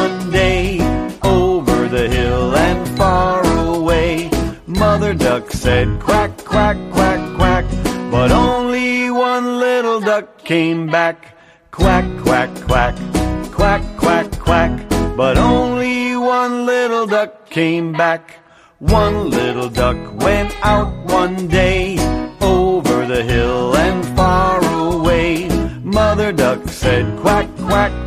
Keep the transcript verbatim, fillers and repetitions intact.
one day, over the hill and far away. Mother duck said quack, quack, quack, quack, but only one little duck came back. Quack, quack, quack, quack, quack, quack, but only one little duck came back. One little duck went out one day, over the hill and far away. Mother duck said quack, quack,